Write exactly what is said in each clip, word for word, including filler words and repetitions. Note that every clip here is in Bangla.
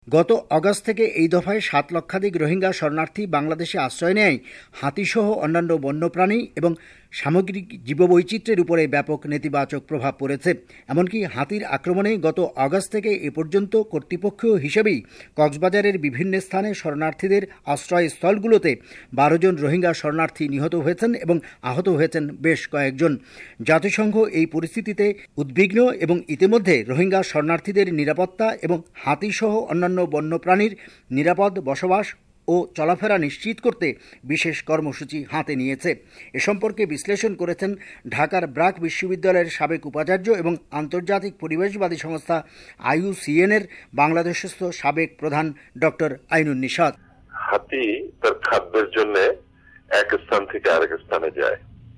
গত আগস্ট থেকে এই দফায় সাত লক্ষাধিক রোহিঙ্গা শরণার্থী বাংলাদেশে আশ্রয় নেয় হাতিসহ অন্যান্য বন্যপ্রাণী এবং সামগ্রিক জীববৈচিত্র্যের উপরে ব্যাপক নেতিবাচক প্রভাব পড়েছে। এমনকি হাতির আক্রমণে গত আগস্ট থেকে এ পর্যন্ত কর্তৃপক্ষ হিসেবেই কক্সবাজারের বিভিন্ন স্থানে শরণার্থীদের আশ্রয়স্থলগুলোতে বারো জন রোহিঙ্গা শরণার্থী নিহত হয়েছেন এবং আহত হয়েছেন বেশ কয়েকজন। জাতিসংঘ এই পরিস্থিতিতে উদ্বিগ্ন এবং ইতিমধ্যে রোহিঙ্গা শরণার্থীদের নিরাপত্তা এবং হাতিসহ অন্যান্য বন্যপ্রাণীর নিরাপদ বসবাস ও চলাফেরা নিশ্চিত করতে বিশেষ কর্মসূচি হাতে নিয়েছে। এ সম্পর্কে বিশ্লেষণ করেছেন ঢাকার ব্র্যাক বিশ্ববিদ্যালয়ের সাবেক উপাচার্য এবং আন্তর্জাতিক পরিবেশবাদী সংস্থা আইইউসিএন এর বাংলাদেশস্থ সাবেক প্রধান ডক্টর আইনুন নিশাত। হাতি তার খাদ্যের জন্য এক স্থান থেকে আরেক স্থানে যায়।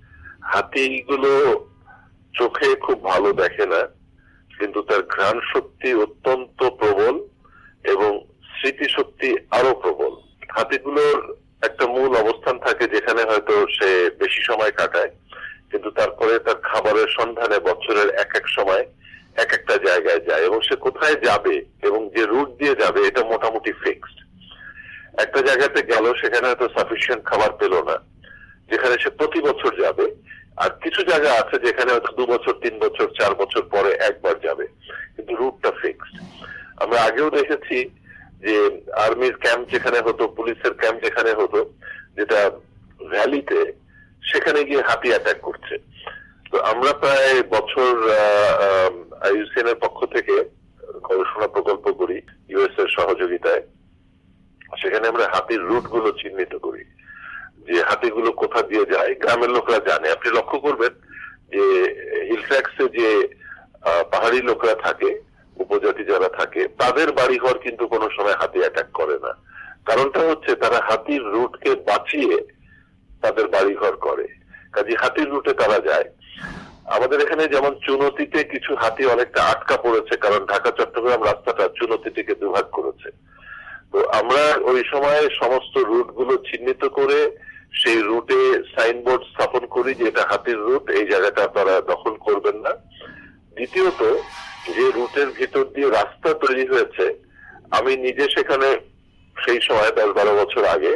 হাতিগুলো চোখে খুব ভালো দেখে না, কিন্তু তার ঘ্রাণ শক্তি অত্যন্ত প্রবল এবং স্মৃতিশক্তি আরো প্রবল। হাতিগুলোর একটা মূল অবস্থান থাকে যেখানে হয়তো সে বেশি সময় কাটায়, কিন্তু তারপরে তার খাবারের সন্ধানে বছরের এক এক সময় এক একটা জায়গায় যায় এবং সে কোথায় যাবে এবং যে রুট দিয়ে যাবে এটা মোটামুটি ফিক্সড। একটা জায়গাতে গেল, সেখানে হয়তো সাফিসিয়েন্ট খাবার পেল না, যেখানে সে প্রতি বছর যাবে। আর কিছু জায়গা আছে যেখানে হয়তো দু বছর তিন বছর চার বছর পরে একবার যাবে, কিন্তু রুটটা ফিক্সড। আমরা আগেও দেখেছি যে আর্মির ক্যাম্প যেখানে হতো, পুলিশের ক্যাম্প যেখানে হতো, যেটা ভ্যালিতে, সেখানে গিয়ে হাতি অ্যাটাক করছে। তো আমরা প্রায় বছর আইইউসিএন এর পক্ষ থেকে গবেষণা প্রকল্প করি ইউএস এর সহযোগিতায়। সেখানে আমরা হাতির রুট গুলো চিহ্নিত করি, যে হাতিগুলো কোথা দিয়ে যায় গ্রামের লোকরা জানে। আপনি লক্ষ্য করবেন যে হিল ট্র্যাক্সে যে পাহাড়ি লোকরা থাকে, উপজাতি যারা থাকে, তাদের বাড়িঘর কিন্তু কোনো সময় হাতি অ্যাটাক করে না। কারণটা হচ্ছে তারা হাতির রুটকে বাঁচিয়ে তাদের বাড়িঘর করে, কাজে হাতির রুটে তারা যায়। আমাদের এখানে যেমন চুনতিতে কিছু হাতি অনেকটা আটকা পড়েছে, কারণ ঢাকা চট্টগ্রাম রাস্তাটা চুনতি থেকে দুভাগ করেছে। তো আমরা ওই সময় সমস্ত রুট গুলো চিহ্নিত করে সেই রুটে সাইনবোর্ড স্থাপন করি যে এটা হাতির রুট, এই জায়গাটা আপনারা দখল করবেন না। দ্বিতীয়ত, যে রুটের ভিতর দিয়ে রাস্তা তৈরি হয়েছে, আমি নিজে সেখানে সেই সময় দশ বারো বছর আগে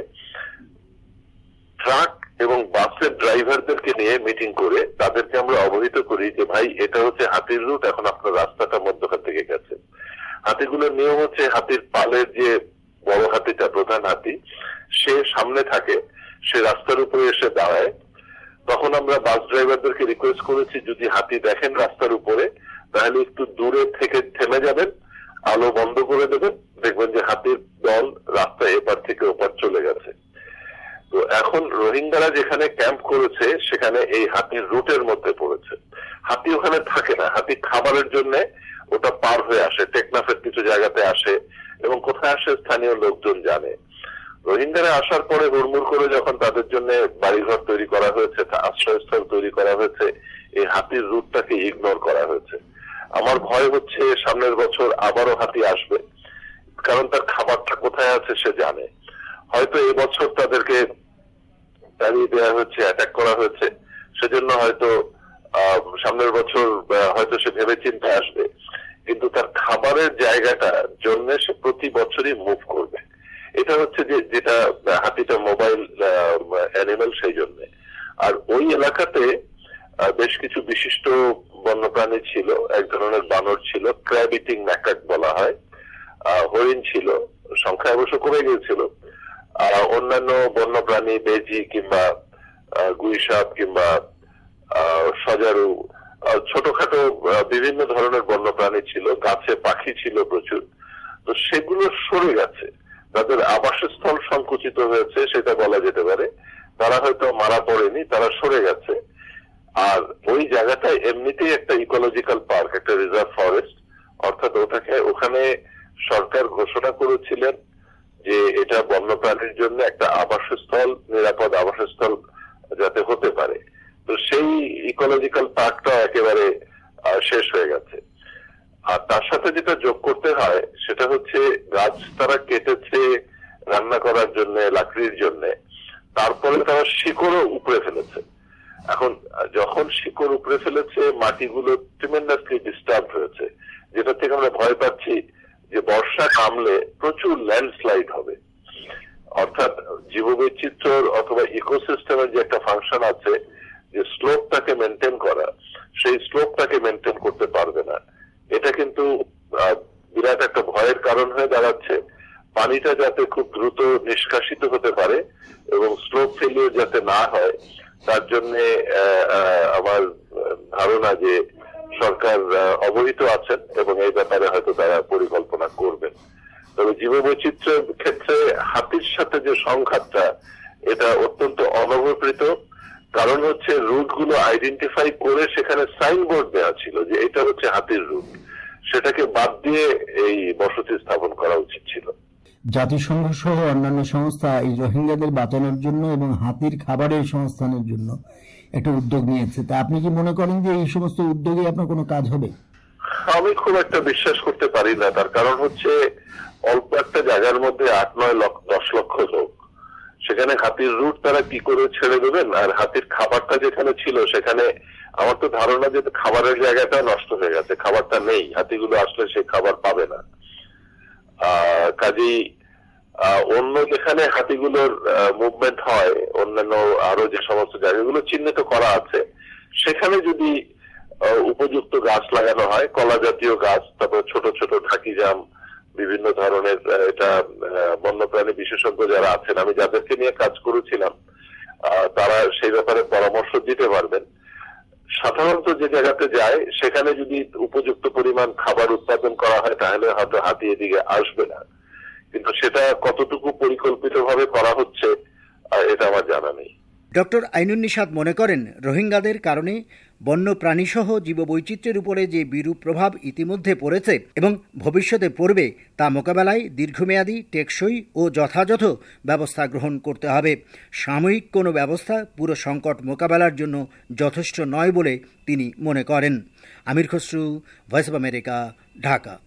ট্রাক এবং বাসের ড্রাইভারদেরকে নিয়ে মিটিং করে তাদেরকে আমরা অবহিত করি যে ভাই, এটা হচ্ছে হাতির রুট, এখন আপনার রাস্তাটা মধ্যখান থেকে গেছে। হাতিগুলোর নিয়ম হচ্ছে হাতির পালের যে বড় হাতিটা, প্রধান হাতি, সে সামনে থাকে, সে রাস্তার উপরে এসে দাঁড়ায়। তখন আমরা বাস ড্রাইভারদেরকে রিকোয়েস্ট করেছি যদি হাতি দেখেন রাস্তার উপরে, তাহলে একটু দূরে থেকে থেমে যাবেন, আলো বন্ধ করে দেবেন, দেখবেন যে হাতির দল রাস্তায় এপার থেকে ওপার চলে গেছে। তো এখন রোহিঙ্গারা যেখানে ক্যাম্প করেছে সেখানে এই হাতির রুটের মধ্যে পড়েছে। হাতি ওখানে থাকে না, হাতি খাবারের জন্য ওটা পার হয়ে আসে, টেকনাফের কিছু জায়গাতে আসে এবং কোথায় আসে স্থানীয় লোকজন জানে। রোহিঙ্গারা আসার পরে হুড়মুড় করে যখন তাদের জন্য বাড়িঘর তৈরি করা হয়েছে, আশ্রয়স্থল তৈরি করা হয়েছে, এই হাতির রুটটাকে ইগনোর করা হয়েছে। আমার ভয় হচ্ছে সামনের বছর আবারও হাতি আসবে, কারণ তার খাবারটা কোথায় আছে সে জানে। হয়তো এবছর তাদেরকে তাড়িয়ে দেওয়া হচ্ছে, অ্যাটাক করা হয়েছে, সেজন্য হয়তো আহ সামনের বছর হয়তো সে ভেবে চিন্তে আসবে, কিন্তু তার খাবারের জায়গাটার জন্য সে প্রতি বছরই মুভ করবে। এটা হচ্ছে যে যেটা হাতিটা মোবাইল অ্যানিমেল, সেই জন্য। আর ওই এলাকাতে বেশ কিছু বিশিষ্ট বন্যপ্রাণী ছিল, এক ধরনের বানর ছিল, ক্র্যাব ইটিং ম্যাকাক বলা হয়, হরিণ ছিল, সংখ্যা অবশ্য কমে গিয়েছিল। অন্যান্য বন্যপ্রাণী বেজি কিংবা গুইসাপ কিংবা সজারু, ছোটখাটো বিভিন্ন ধরনের বন্যপ্রাণী ছিল, গাছে পাখি ছিল প্রচুর। তো সেগুলো সরে গেছে, তাদের আবাসস্থল সংকুচিত হয়েছে সেটা বলা যেতে পারে। তারা হয়তো মারা পড়েনি, তারা সরে গেছে। আর ওই জায়গাটায় এমনিতেই একটা ইকোলজিক্যাল পার্ক, একটা রিজার্ভ ফরেস্ট, অর্থাৎ ওটাকে ওখানে সরকার ঘোষণা করেছিলেন যে এটা বন্যপ্রাণীর জন্য একটা আবাসস্থল, নিরাপদ আবাসস্থল যাতে হতে পারে। তো সেই ইকোলজিক্যাল পার্কটা একেবারে শেষ হয়ে গেছে। আর তার সাথে যেটা যোগ করতে হয় সেটা হচ্ছে গাছ তারা কেটেছে রান্না করার জন্য, লাকড়ির জন্য, তারপরে তারা শিকড়ও উপড়ে ফেলেছে। এখন যখন শিকড় উপড়ে ফেলেছে, মাটিগুলো ট্রিমেন্ডাসলি ডিস্টার্ব হয়েছে, যেটা থেকে আমরা ভয় পাচ্ছি যে বর্ষা নামলে প্রচুর ল্যান্ডস্লাইড হবে, অর্থাৎ জীববৈচিত্র্য অথবা ইকোসিস্টেমের যে একটা ফাংশন আছে যে স্লোপটাকে মেনটেন করা, সেই স্লোপটাকে মেনটেন করতে পারবে না। এটা কিন্তু বিরাট একটা ভয়ের কারণ হয়ে দাঁড়াচ্ছে। পানিটা যাতে খুব দ্রুত নিষ্কাশিত হতে পারে এবং স্লোপ ফেলিওর যাতে না হয়, তার জন্য আমার ধারণা যে সরকার অবহিত আছেন এবং এই ব্যাপারে হয়তো তারা পরিকল্পনা করবেন। তবে জীববৈচিত্র্যের ক্ষেত্রে হাতির সাথে যে সংঘাতটা, এটা অত্যন্ত অনবপ্রিত। কারণ হচ্ছে রুট গুলো আইডেন্টিফাই করে সেখানে সাইনবোর্ড দেওয়া ছিল যে এটা হচ্ছে হাতির রুট, সেটাকে বাদ দিয়ে এই বসতি স্থাপন করা উচিত ছিল। জাতিসংঘ সহ অন্যান্য সংস্থা এই রোহিঙ্গাদের বাঁচানোর জন্য এবং হাতির খাবারের সংস্থানের জন্য একটা উদ্যোগ নিয়েছে। তা আপনি কি মনে করেন যে এই সমস্ত উদ্যোগে আপনার কোনো কাজ হবে? আমি খুব একটা বিশ্বাস করতে পারি না। তার কারণ হচ্ছে অল্প একটা জায়গার মধ্যে আট নয় লক্ষ দশ লক্ষ লোক, সেখানে হাতির রুট তারা কি করে ছেড়ে দেবেন? আর হাতির খাবারটা যেখানে ছিল সেখানে আমার তো ধারণা যে খাবারের জায়গাটা নষ্ট হয়ে গেছে, খাবারটা নেই, হাতিগুলো আসলে সেই খাবার পাবে না। আহ কাজেই অন্য যেখানে হাতিগুলোর মুভমেন্ট হয়, অন্যান্য আরো যে সমস্ত জায়গাগুলো চিহ্নিত করা আছে, সেখানে যদি উপযুক্ত গাছ লাগানো হয়, কলা জাতীয় গাছ, তারপর ছোট ছোট ঢাকি জাম, বিভিন্ন ধরনের, এটা বন্যপ্রাণী বিশেষজ্ঞ যারা আছেন, আমি যাদেরকে নিয়ে কাজ করেছিলাম, তারা সেই ব্যাপারে পরামর্শ দিতে পারবেন। সাধারণত যে জায়গাতে যায় সেখানে যদি উপযুক্ত পরিমাণ খাবার উৎপাদন করা হয় তাহলে হয়তো হাতি এদিকে আসবে না, কিন্তু সেটা কতটুকু পরিকল্পিতভাবে করা হচ্ছে এটা আমার জানা নেই। ডক্টর আইনুন নিশাত মনে করেন, রোহিঙ্গাদের কারণে বন্য প্রাণীসহ জীববৈচিত্র্যের উপরে যে বিরূপ প্রভাব ইতিমধ্যে পড়েছে এবং ভবিষ্যতে পড়বে, তা মোকাবেলায় দীর্ঘমেয়াদী, টেকসই ও যথাযথ ব্যবস্থা গ্রহণ করতে হবে। সাময়িক কোনো ব্যবস্থা পুরো সংকট মোকাবেলার জন্য যথেষ্ট নয় বলে তিনি মনে করেন। Amir Khasru, voice of America, Dhaka.